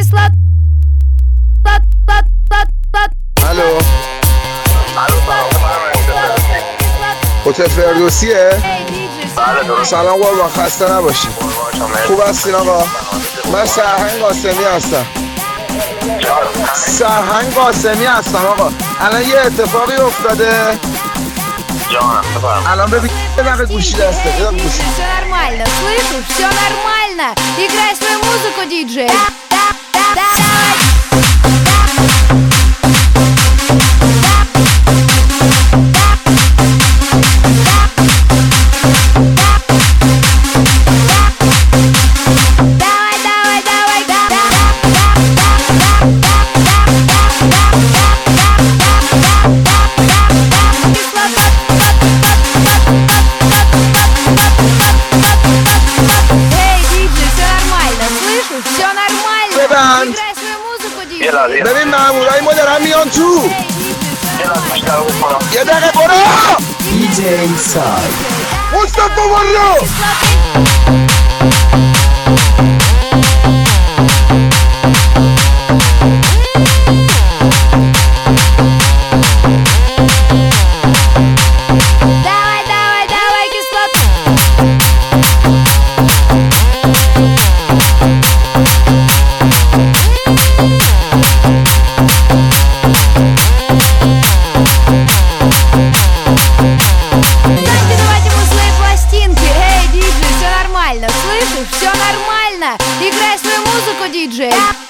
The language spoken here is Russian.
кислота. الو هتل فردوسیه؟ سلام قربان، خسته نباشید. خوب هستین آقا؟ من سرهنگ قاسمی هستم. سرهنگ قاسمی هستم آقا. الان یه اتفاقی افتاده. الان ببین یه دقیقه گوشی دسته. Все нормально, слышишь? Все нормально. Играй свою музыку, диджей. ببین مامورای ما دارن میان تو. یه دقیقه برو DJ Side. مصطفی برو. Слышишь? Все нормально. Играй свою музыку, диджей.